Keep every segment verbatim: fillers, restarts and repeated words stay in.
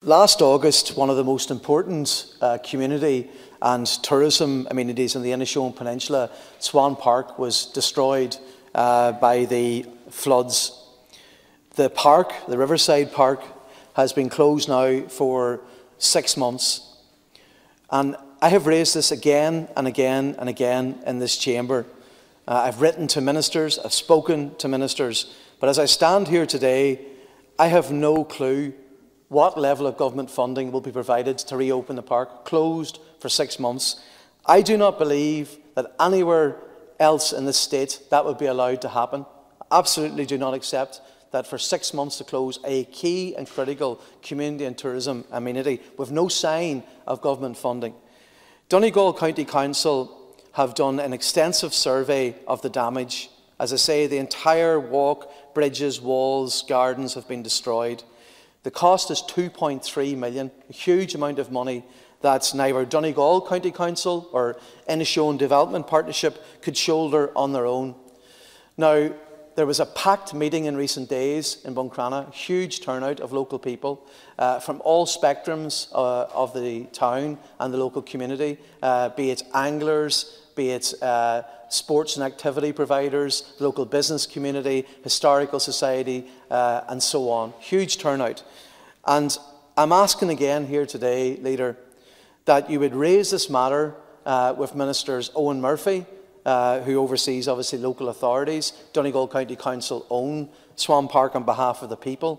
last August, one of the most important uh, community and tourism amenities in the Inishowen Peninsula, Swan Park, was destroyed uh, by the floods. The park, the Riverside Park, has been closed now for six months. And I have raised this again and again and again in this chamber. Uh, I've written to ministers, I've spoken to ministers, but as I stand here today, I have no clue what level of government funding will be provided to reopen the park, closed for six months. I do not believe that anywhere else in the state that would be allowed to happen. Absolutely do not accept that for six months to close a key and critical community and tourism amenity with no sign of government funding. Donegal County Council have done an extensive survey of the damage. As I say, the entire walk, bridges, walls, gardens have been destroyed. The cost is two point three million pounds, a huge amount of money that neither Donegal County Council or Inishowen Development Partnership could shoulder on their own. Now, there was a packed meeting in recent days in Buncrana, a huge turnout of local people uh, from all spectrums uh, of the town and the local community, uh, be it anglers, be it uh, sports and activity providers, local business community, historical society, uh, and so on. Huge turnout. And I'm asking again here today, Leader, that you would raise this matter uh, with Ministers Owen Murphy, Uh, who oversees, obviously, local authorities. Donegal County Council own Swan Park on behalf of the people.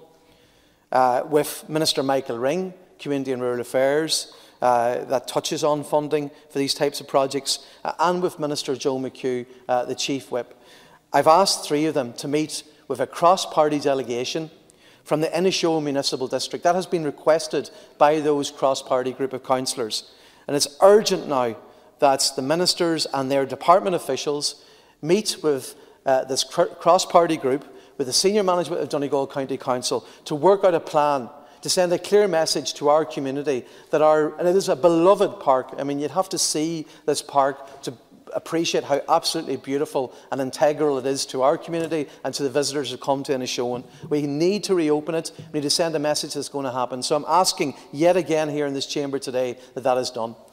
Uh, with Minister Michael Ring, Community and Rural Affairs, uh, that touches on funding for these types of projects, uh, and with Minister Joe McHugh, uh, the Chief Whip. I've asked three of them to meet with a cross-party delegation from the Inishowen Municipal District. That has been requested by those cross-party group of councillors. And it's urgent now that the ministers and their department officials meet with uh, this cross-party group, with the senior management of Donegal County Council, to work out a plan, to send a clear message to our community that our, and it is a beloved park. I mean, you'd have to see this park to appreciate how absolutely beautiful and integral it is to our community and to the visitors who come to Inishowen. We need to reopen it. We need to send a message that's going to happen. So I'm asking yet again here in this chamber today that that is done.